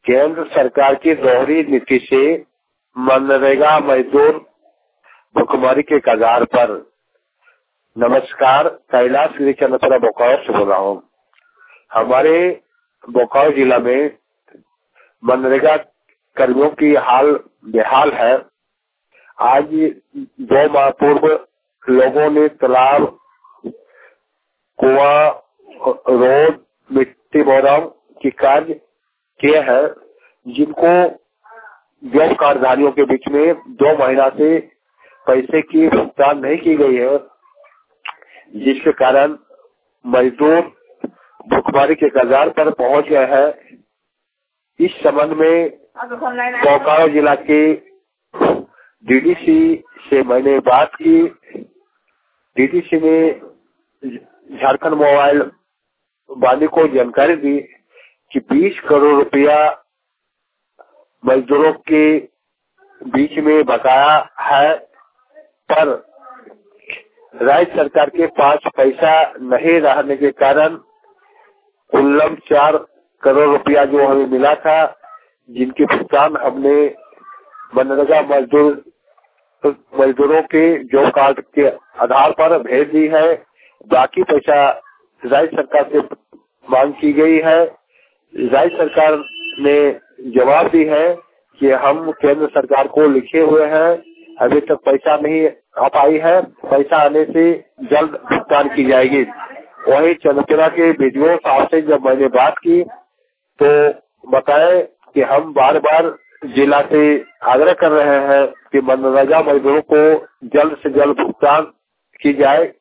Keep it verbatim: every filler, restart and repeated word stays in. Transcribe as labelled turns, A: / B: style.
A: केंद्र सरकार की दोहरी नीति से मनरेगा मजदूर भुखमरी के कगार पर। नमस्कार, कैलाश गिरी चंद्रपुरा बोकारो से बोल रहा हूँ। हमारे बोकारो जिला में मनरेगा कर्मियों की हाल बेहाल है। आज दो माह पूर्व लोगों ने तालाब, कुआं, रोड, मिट्टी बोराम की कार्य किए हैं, जिनको जॉब कार्डधारियों के बीच में दो महीना से पैसे की भुगतान नहीं की गई है, जिसके कारण मजदूर भुखमरी के कगार पर पहुंच गए हैं। इस संबंध में बोकारो जिला के डीडीसी से मैंने बात की। डीडीसी ने झारखंड मोबाइल वाणी को जानकारी दी कि बीस करोड़ रुपया मजदूरों के बीच में बकाया है, पर राज्य सरकार के पास पैसा नहीं रहने के कारण कुल्लम चार करोड़ रुपया जो हमें मिला था, जिनकी भुगतान हमने मनरेगा मजदूर मजदूरों के जॉब कार्ड के आधार पर भेज दी है। बाकी पैसा राज्य सरकार से मांग की गई है। राज्य सरकार ने जवाब दी है कि हम केंद्र सरकार को लिखे हुए हैं, अभी तक पैसा नहीं आ पाई है, पैसा आने से जल्द भुगतान की जाएगी। वहीं चंद्रपुरा के बीडीओ साहब से जब मैंने बात की तो बताए कि हम बार बार जिला से आग्रह कर रहे हैं कि मनरेगा मजदूरों को जल्द से जल्द भुगतान की जाए,